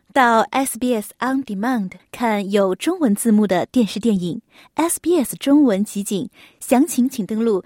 到 SBS On Demand 看有中文字幕的电视电影 SBS 中文集锦，详情请登录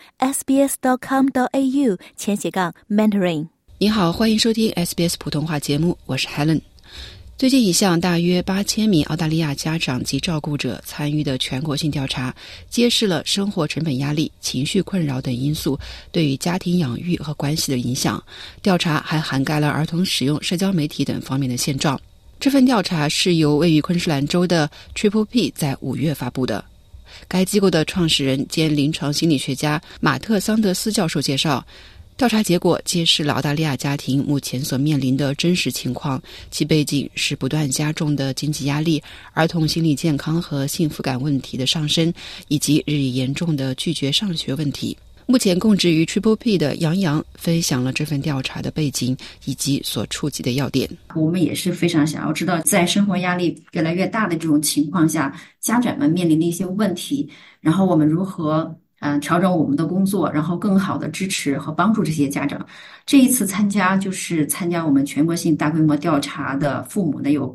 sbs.com.au/Mandarin。 你好，欢迎收听 SBS 普通话节目，我是 Helen。 最近一项大约8000名澳大利亚家长及照顾者参与的全国性调查，揭示了生活成本压力、情绪困扰等因素对于家庭养育和关系的影响。调查还涵盖了儿童使用社交媒体等方面的现状。这份调查是由位于昆士兰州的 Triple P 在5月发布的。该机构的创始人兼临床心理学家马特·桑德斯教授介绍，调查结果揭示了澳大利亚家庭目前所面临的真实情况，其背景是不断加重的经济压力、儿童心理健康和幸福感问题的上升，以及日益严重的拒绝上学问题。目前供职于 Triple P 的杨洋分享了这份调查的背景以及所触及的要点。 我们也是非常想要知道，在生活压力越来越大的这种情况下，家长们面临的一些问题，然后我们如何调整我们的工作，然后更好的支持和帮助这些家长。这一次参加我们全国性大规模调查的父母呢，有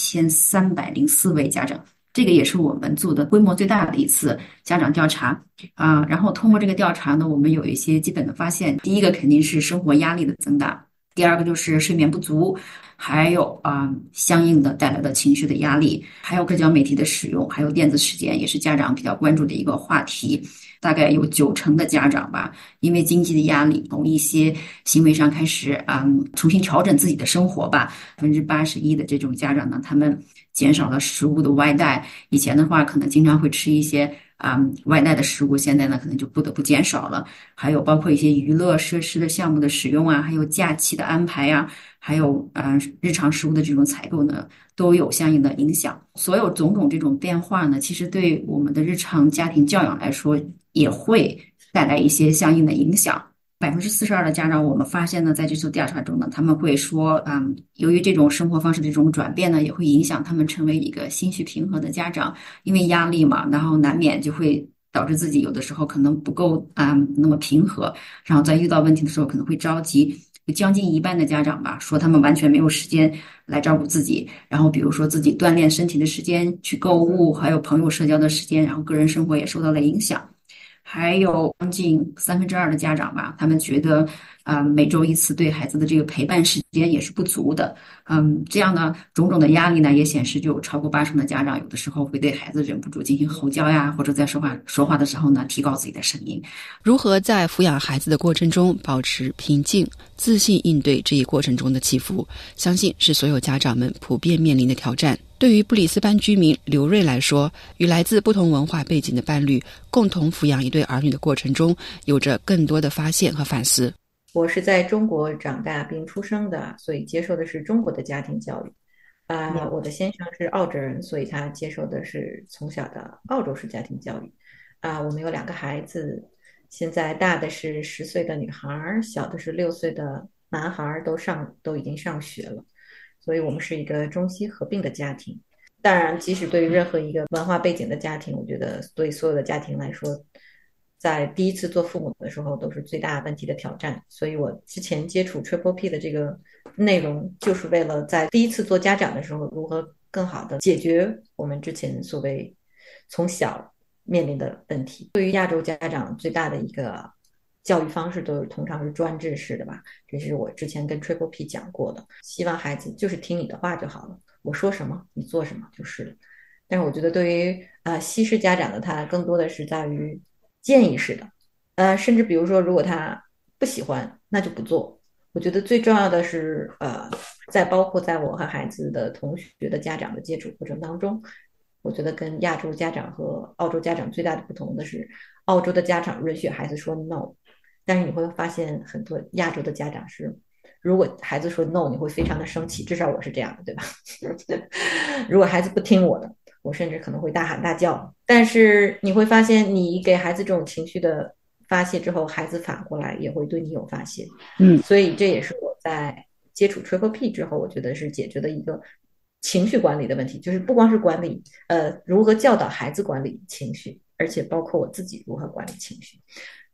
8304位家长。这个也是我们做的规模最大的一次家长调查然后通过这个调查呢，我们有一些基本的发现。第一个肯定是生活压力的增大，第二个就是睡眠不足，还有相应的带来的情绪的压力，还有社交媒体的使用，还有电子时间，也是家长比较关注的一个话题。大概有90%的家长吧，因为经济的压力，从一些行为上开始重新调整自己的生活吧。81%的这种家长呢，他们减少了食物的外带，以前的话可能经常会吃一些外带的食物，现在呢可能就不得不减少了。还有包括一些娱乐设施的项目的使用还有假期的安排还有日常食物的这种采购呢，都有相应的影响。所有种种这种变化呢，其实对我们的日常家庭教养来说也会带来一些相应的影响。42%的家长，我们发现呢，在这次调查中呢，他们会说，由于这种生活方式的这种转变呢，也会影响他们成为一个心绪平和的家长。因为压力嘛，然后难免就会导致自己有的时候可能不够那么平和，然后在遇到问题的时候可能会着急。有将近一半的家长吧，说他们完全没有时间来照顾自己，然后比如说自己锻炼身体的时间、去购物，还有朋友社交的时间，然后个人生活也受到了影响。还有将近2/3的家长吧，他们觉得每周一次对孩子的这个陪伴时间也是不足的。这样呢，种种的压力呢，也显示就有超过80%的家长有的时候会对孩子忍不住进行吼叫呀，或者在说话的时候呢，提高自己的声音。 如何在抚养孩子的过程中保持平静、自信应对这一过程中的起伏，相信是所有家长们普遍面临的挑战。对于布里斯班居民刘瑞来说，与来自不同文化背景的伴侣共同抚养一对儿女的过程中，有着更多的发现和反思。 我是在中国长大并出生的，所以接受的是中国的家庭教育。我的先生是澳洲人，所以他接受的是从小的澳洲式家庭教育。我们有2个孩子，现在大的是10岁的女孩，小的是6岁的男孩，都已经上学了。所以我们是一个中西合并的家庭。当然，即使对于任何一个文化背景的家庭，我觉得对所有的家庭来说，在第一次做父母的时候都是最大问题的挑战。所以我之前接触 Triple P 的这个内容，就是为了在第一次做家长的时候，如何更好的解决我们之前所谓从小面临的问题。对于亚洲家长最大的一个教育方式都是通常是专制式的吧，这是我之前跟 Triple P 讲过的。希望孩子就是听你的话就好了，我说什么你做什么就是了。但是我觉得对于西式家长的他更多的是在于建议式的，甚至比如说如果他不喜欢那就不做。我觉得最重要的是包括在我和孩子的同学的家长的接触过程当中，我觉得跟亚洲家长和澳洲家长最大的不同的是，澳洲的家长允许孩子说 no，但是你会发现很多亚洲的家长是，如果孩子说 no， 你会非常的生气，至少我是这样的，对吧？如果孩子不听我的，我甚至可能会大喊大叫。但是你会发现，你给孩子这种情绪的发泄之后，孩子反过来也会对你有发泄。所以这也是我在接触 Triple P 之后，我觉得是解决的一个情绪管理的问题，就是不光是管理如何教导孩子管理情绪，而且包括我自己如何管理情绪。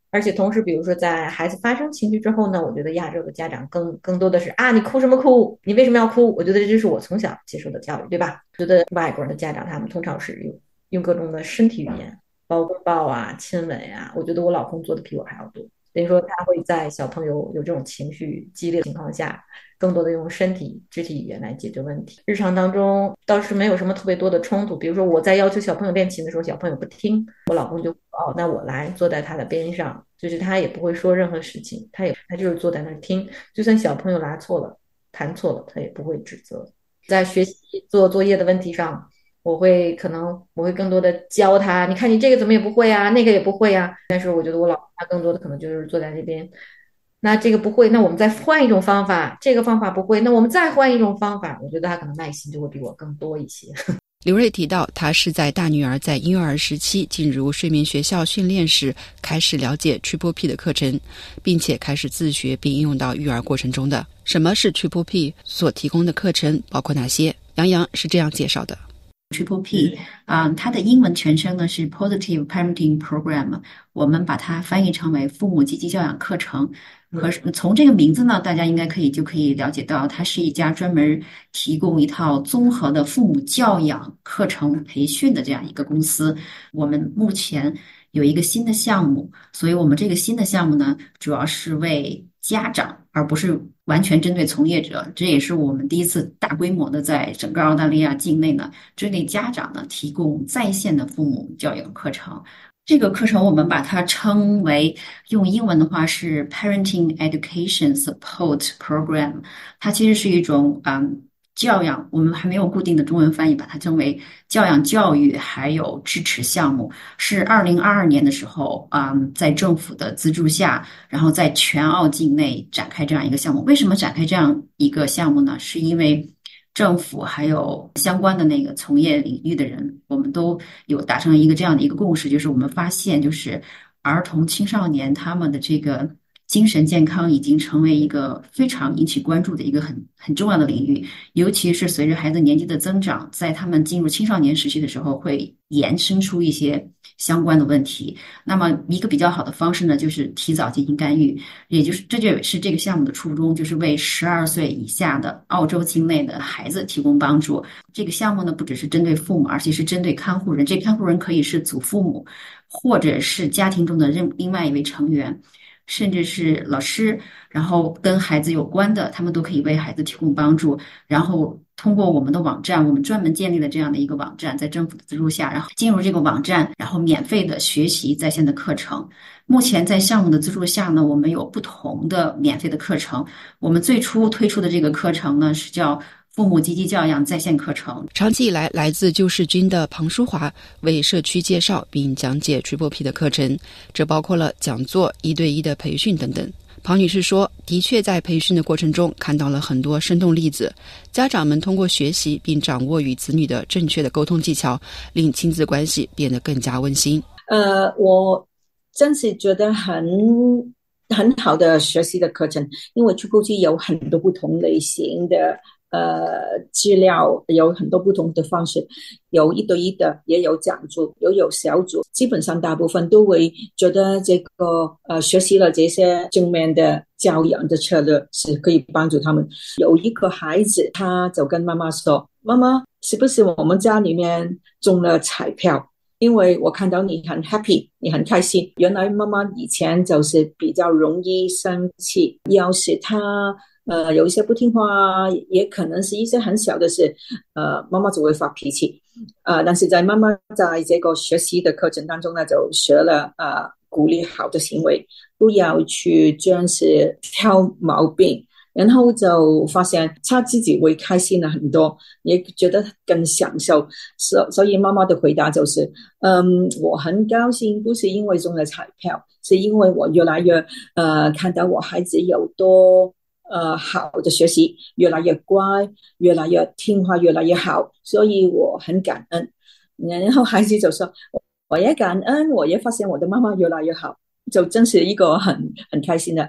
而且同时，比如说在孩子发生情绪之后呢，我觉得亚洲的家长更多的是啊，你哭什么哭？你为什么要哭？我觉得这就是我从小接受的教育，对吧？觉得外国人的家长他们通常是用各种的身体语言，包括抱啊、亲吻啊。我觉得我老公做的比我还要多，等于说他会在小朋友有这种情绪激烈的情况下，更多的用身体肢体语言来解决问题。日常当中倒是没有什么特别多的冲突，比如说我在要求小朋友练琴的时候，小朋友不听，我老公就哦，那我来坐在他的边上，就是他也不会说任何事情，他就是坐在那儿听，就算小朋友拿错了、弹错了，他也不会指责。在学习做作业的问题上，可能我会更多的教他，你看你这个怎么也不会啊，那个也不会啊。但是我觉得我老公他更多的可能就是坐在那边，那这个不会，那我们再换一种方法，这个方法不会，那我们再换一种方法。我觉得他可能耐心就会比我更多一些。 刘瑞提到，他是在大女儿在婴幼儿时期进入睡眠学校训练时开始了解 Triple P 的课程，并且开始自学并应用到育儿过程中的。什么是 Triple P 所提供的课程，包括哪些？杨洋是这样介绍的。 Triple P，它的英文全称呢是 Positive Parenting Program， 我们把它翻译成为父母积极教养课程。和从这个名字呢，大家应该就可以了解到，它是一家专门提供一套综合的父母教养课程培训的这样一个公司。我们目前有一个新的项目，所以我们这个新的项目呢，主要是为家长，而不是完全针对从业者。这也是我们第一次大规模的在整个澳大利亚境内呢，针对家长呢提供在线的父母教养课程。这个课程我们把它称为，用英文的话是 Parenting Education Support Program， 它其实是一种教养，我们还没有固定的中文翻译，把它称为教养教育还有支持项目，是2022年的时候在政府的资助下，然后在全澳境内展开这样一个项目。为什么展开这样一个项目呢？是因为政府还有相关的那个从业领域的人，我们都有达成一个这样的一个共识，就是我们发现，就是儿童青少年他们的这个精神健康已经成为一个非常引起关注的一个很重要的领域，尤其是随着孩子年纪的增长，在他们进入青少年时期的时候，会延伸出一些相关的问题。那么一个比较好的方式呢，就是提早进行干预，这就是这个项目的初衷，就是为12岁以下的澳洲境内的孩子提供帮助。这个项目呢，不只是针对父母，而且是针对看护人。这看护人可以是祖父母，或者是家庭中的另外一位成员，甚至是老师，然后跟孩子有关的，他们都可以为孩子提供帮助。然后通过我们的网站，我们专门建立了这样的一个网站，在政府的资助下，然后进入这个网站，然后免费的学习在线的课程。目前在项目的资助下呢，我们有不同的免费的课程。我们最初推出的这个课程呢，是叫父母积极教养在线课程。 长期以来，来自救世军的庞淑华为社区介绍并讲解 Triple P 的课程，这包括了讲座、1对1的培训等等。庞女士说，的确在培训的过程中看到了很多生动例子，家长们通过学习并掌握与子女的正确的沟通技巧，令亲子关系变得更加温馨。 我真是觉得很好的学习的课程，因为 Triple P 有很多不同类型的资料，有很多不同的方式，有1对1的，也有讲座，也有小组。基本上大部分都会觉得这个学习了这些正面的教养的策略是可以帮助他们。有一个孩子他就跟妈妈说，妈妈，是不是我们家里面中了彩票？因为我看到你很 happy， 你很开心。原来妈妈以前就是比较容易生气，要是他有一些不听话，也可能是一些很小的事，妈妈就会发脾气。但是在妈妈在这个学习的课程当中呢，就学了鼓励好的行为，不要去专是挑毛病。然后就发现他自己会开心了很多，也觉得更享受。所以妈妈的回答就是我很高兴，不是因为中了彩票，是因为我越来越看到我孩子有多好的学习，越来越乖，越来越听话，越来越好，所以我很感恩。然后孩子就说，我也感恩，我也发现我的妈妈越来越好，就真是一个很开心的案例。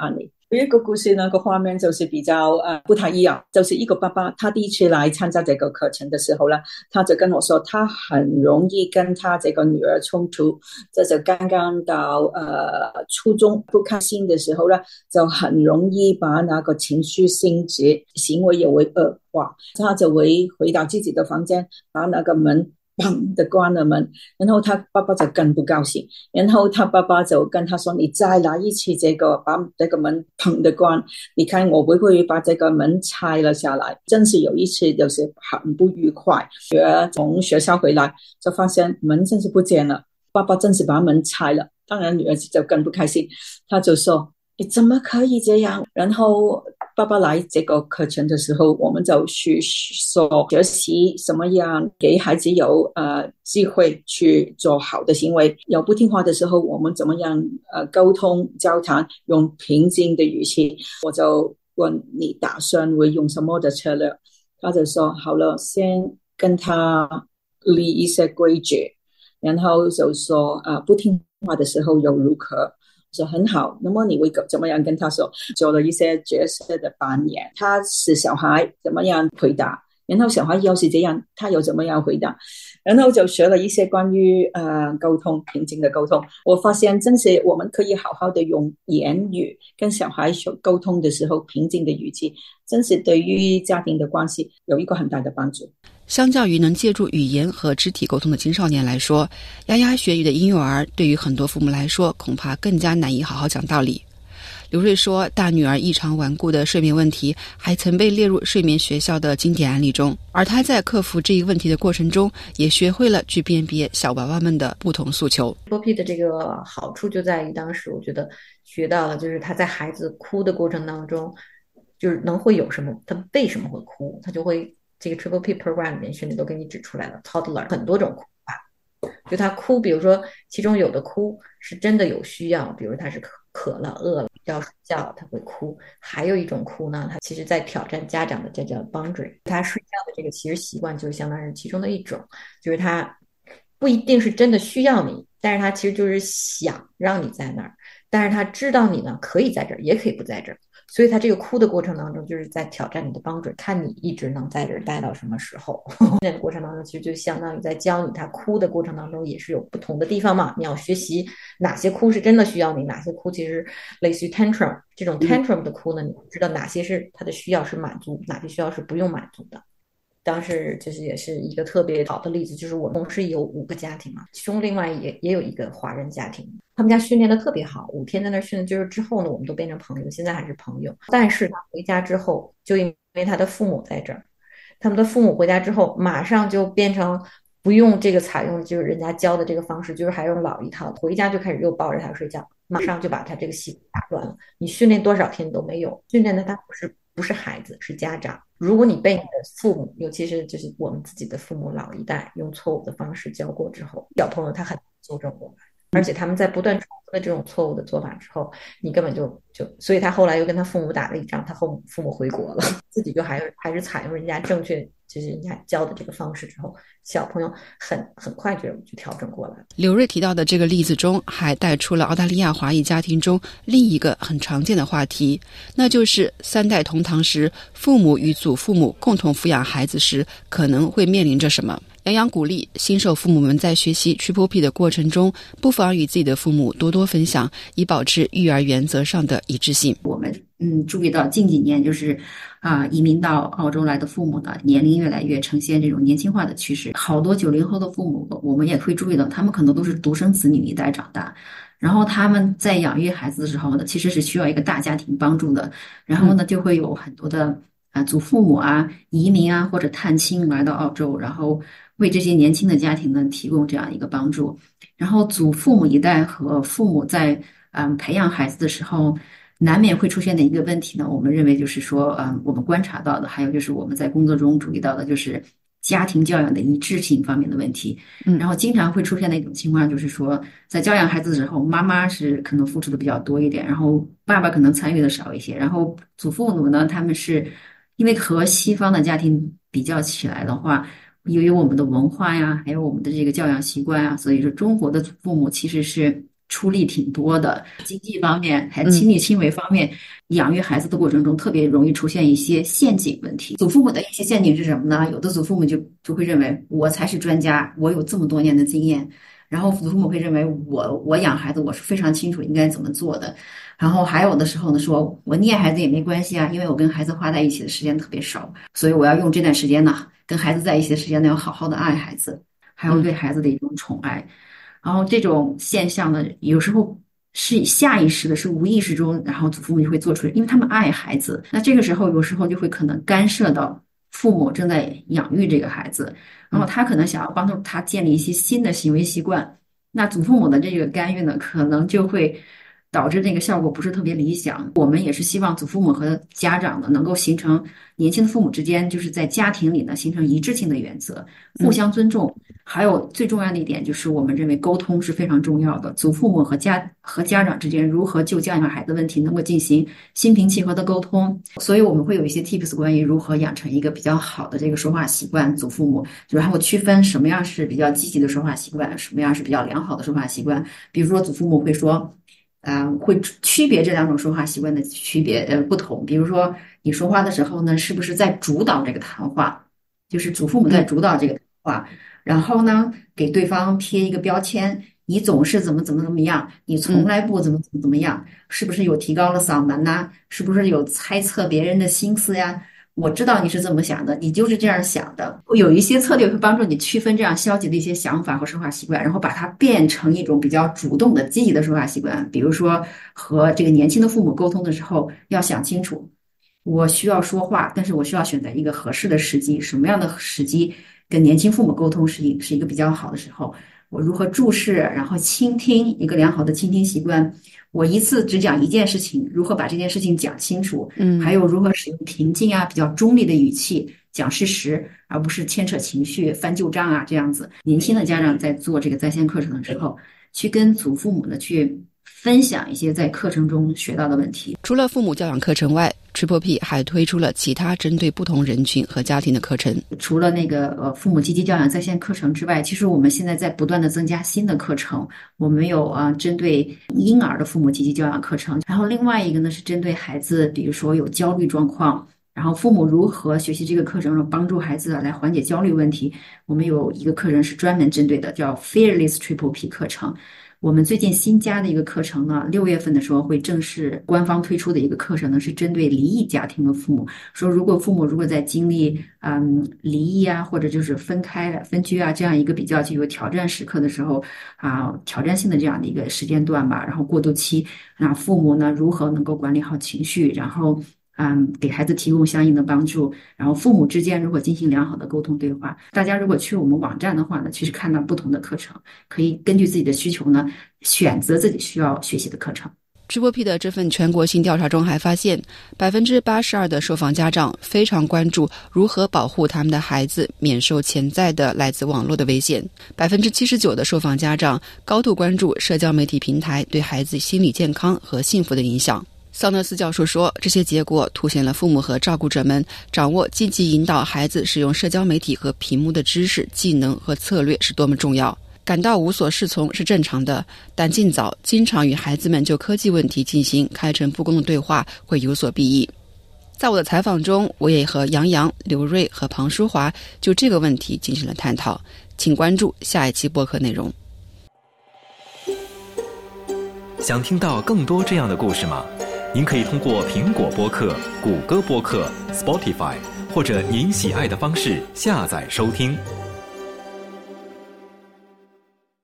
有一个故事，那个画面就是比较不太一样，就是一个爸爸，他第一次来参加这个课程的时候呢，他就跟我说，他很容易跟他这个女儿冲突，这就刚刚到初中不开心的时候呢，就很容易把那个情绪升级，行为也会恶化，他就会回到自己的房间，把那个门砰的关了门，然后他爸爸就更不高兴，然后他爸爸就跟他说：“你再来一次这个，把这个门砰的关，你看我会不会把这个门拆了下来？”真是有一次就是很不愉快，从学校回来就发现门真是不见了，爸爸真是把门拆了，当然女儿就更不开心，他就说：“你怎么可以这样？”然后爸爸来这个课程的时候，我们就去说学习什么样给孩子有机会去做好的行为，有不听话的时候，我们怎么样沟通交谈，用平静的语气。我就问你打算会用什么的策略，他就说好了，先跟他立一些规矩，然后就说不听话的时候又如何。说很好，那么你会怎么样跟他说？做了一些角色的扮演，他是小孩怎么样回答，然后小孩又是这样，他又怎么样回答，然后就学了一些关于沟通，平静的沟通。我发现真是我们可以好好的用言语跟小孩沟通的时候，平静的语气，真是对于家庭的关系有一个很大的帮助。 相较于能借助语言和肢体沟通的青少年来说，牙牙学语的婴幼儿对于很多父母来说恐怕更加难以好好讲道理。刘瑞说，大女儿异常顽固的睡眠问题还曾被列入睡眠学校的经典案例中，而她在克服这一问题的过程中，也学会了去辨别小娃娃们的不同诉求。 Triple-P 的这个好处就在于，当时我觉得学到了，就是他在孩子哭的过程当中，就是会有什么，他为什么会哭，他就会这个 Triple-P program 里面训练都给你指出来了 ，toddler 很多种哭法，就他哭，比如说其中有的哭是真的有需要，比如他是渴了、饿了要睡觉，他会哭；还有一种哭呢，他其实在挑战家长的这叫 boundary， 他睡觉的这个其实习惯就相当于其中的一种，就是他不一定是真的需要你，但是他其实就是想让你在那儿，但是他知道你呢可以在这儿，也可以不在这儿。所以他这个哭的过程当中，就是在挑战你的帮助，看你一直能在这儿待到什么时候。在过程当中，其实就相当于在教你，他哭的过程当中也是有不同的地方嘛。你要学习哪些哭是真的需要你，哪些哭其实类似于 tantrum 这种 tantrum 的哭呢，你知道哪些是他的需要是满足，哪些需要是不用满足的。当时就是也是一个特别好的例子，就是我们同时有5个家庭嘛，其中另外也有一个华人家庭，他们家训练的特别好，5天在那训练，就是之后呢，我们都变成朋友，现在还是朋友。但是他回家之后，就因为他的父母在这儿，他们的父母回家之后，马上就变成不用这个采用就是人家教的这个方式，就是还用老一套，回家就开始又抱着他睡觉，马上就把他这个习惯打乱了。你训练多少天都没有，训练的他不是孩子，是家长。如果你被你的父母，尤其是就是我们自己的父母老一代用错误的方式教过之后，小朋友他很难纠正过来，而且他们在不断重复的这种错误的做法之后，你根本就所以他后来又跟他父母打了一仗，他父母回国了，自己就还是采用人家正确就是人家教的这个方式之后，小朋友很快就调整过来了。 刘瑞提到的这个例子中，还带出了澳大利亚华裔家庭中另一个很常见的话题，那就是3代同堂时，父母与祖父母共同抚养孩子时可能会面临着什么。杨洋鼓励新手父母们在学习 Triple-P 的过程中，不妨与自己的父母多多分享，以保持育儿原则上的一致性。 我们注意到近几年就是移民到澳洲来的父母呢，年龄越来越呈现这种年轻化的趋势。好多90后的父母，我们也会注意到，他们可能都是独生子女一代长大，然后他们在养育孩子的时候呢，其实是需要一个大家庭帮助的。然后呢，就会有很多的祖父母移民或者探亲来到澳洲，然后为这些年轻的家庭呢提供这样一个帮助。然后祖父母一代和父母在培养孩子的时候，难免会出现的一个问题呢，我们认为就是说我们观察到的，还有就是我们在工作中注意到的，就是家庭教养的一致性方面的问题。然后经常会出现的一种情况就是说，在教养孩子的时候，妈妈是可能付出的比较多一点，然后爸爸可能参与的少一些，然后祖父母呢，他们是因为和西方的家庭比较起来的话，由于我们的文化呀，还有我们的这个教养习惯所以说中国的父母其实是出力挺多的，经济方面还亲力亲为方面，养育孩子的过程中特别容易出现一些陷阱问题。祖父母的一些陷阱是什么呢？有的祖父母就会认为我才是专家，我有这么多年的经验，然后祖父母会认为我养孩子我是非常清楚应该怎么做的。然后还有的时候呢，说我溺爱孩子也没关系啊，因为我跟孩子花在一起的时间特别少，所以我要用这段时间呢，跟孩子在一起的时间呢，要好好的爱孩子，还有对孩子的一种宠爱。然后这种现象呢，有时候是下意识的，是无意识中，然后祖父母就会做出来，因为他们爱孩子。那这个时候有时候就会可能干涉到父母正在养育这个孩子，然后他可能想要帮助他建立一些新的行为习惯。那祖父母的这个干预呢，可能就会导致那个效果不是特别理想。我们也是希望祖父母和家长呢，能够形成年轻的父母之间，就是在家庭里呢形成一致性的原则，互相尊重。还有最重要的一点就是，我们认为沟通是非常重要的。祖父母和家长之间如何就教养孩子问题能够进行心平气和的沟通，所以我们会有一些 tips 关于如何养成一个比较好的这个说话习惯。祖父母然后区分什么样是比较积极的说话习惯，什么样是比较良好的说话习惯。比如说祖父母会说会区别这两种说话习惯的不同。比如说你说话的时候呢，是不是在主导这个谈话，就是祖父母在主导这个谈话，然后呢给对方贴一个标签，你总是怎么样，你从来不怎么样，是不是有提高了嗓门呐？是不是有猜测别人的心思呀？我知道你是这么想的，你就是这样想的。有一些策略会帮助你区分这样消极的一些想法和说话习惯，然后把它变成一种比较主动的积极的说话习惯。比如说和这个年轻的父母沟通的时候，要想清楚我需要说话，但是我需要选择一个合适的时机，什么样的时机跟年轻父母沟通是一个比较好的时候，我如何注视，然后倾听，一个良好的倾听习惯。我一次只讲一件事情，如何把这件事情讲清楚，还有如何使用平静比较中立的语气讲事实，而不是牵扯情绪、翻旧账这样子。年轻的家长在做这个在线课程的时候，去跟祖父母呢去分享一些在课程中学到的问题。 除了父母教养课程外，Triple P 还推出了其他针对不同人群和家庭的课程。 除了那个父母积极教养在线课程之外，其实我们现在在不断的增加新的课程。我们有针对婴儿的父母积极教养课程，然后另外一个呢是针对孩子，比如说有焦虑状况，然后父母如何学习这个课程帮助孩子来缓解焦虑问题。我们有一个课程是专门针对的，叫 Fearless Triple P 课程。我们最近新加的一个课程呢，6月份的时候会正式官方推出的一个课程呢，是针对离异家庭的父母，说如果父母在经历离异或者就是分居这样一个比较具有挑战时刻的时候挑战性的这样的一个时间段吧，然后过渡期，那父母呢如何能够管理好情绪，然后给孩子提供相应的帮助，然后父母之间如何进行良好的沟通对话。大家如果去我们网站的话呢，其实看到不同的课程，可以根据自己的需求呢，选择自己需要学习的课程。 Triple P 的这份全国性调查中还发现，82%的受访家长非常关注如何保护他们的孩子免受潜在的来自网络的危险。79%的受访家长高度关注社交媒体平台对孩子心理健康和幸福的影响。桑德斯教授说，这些结果凸显了父母和照顾者们掌握积极引导孩子使用社交媒体和屏幕的知识、技能和策略是多么重要。感到无所适从是正常的，但尽早经常与孩子们就科技问题进行开诚布公的对话会有所裨益。在我的采访中，我也和杨洋、刘瑞和庞淑华就这个问题进行了探讨，请关注下一期播客内容。 想听到更多这样的故事吗？您可以通过苹果播客、谷歌播客、Spotify 或者您喜爱的方式下载收听。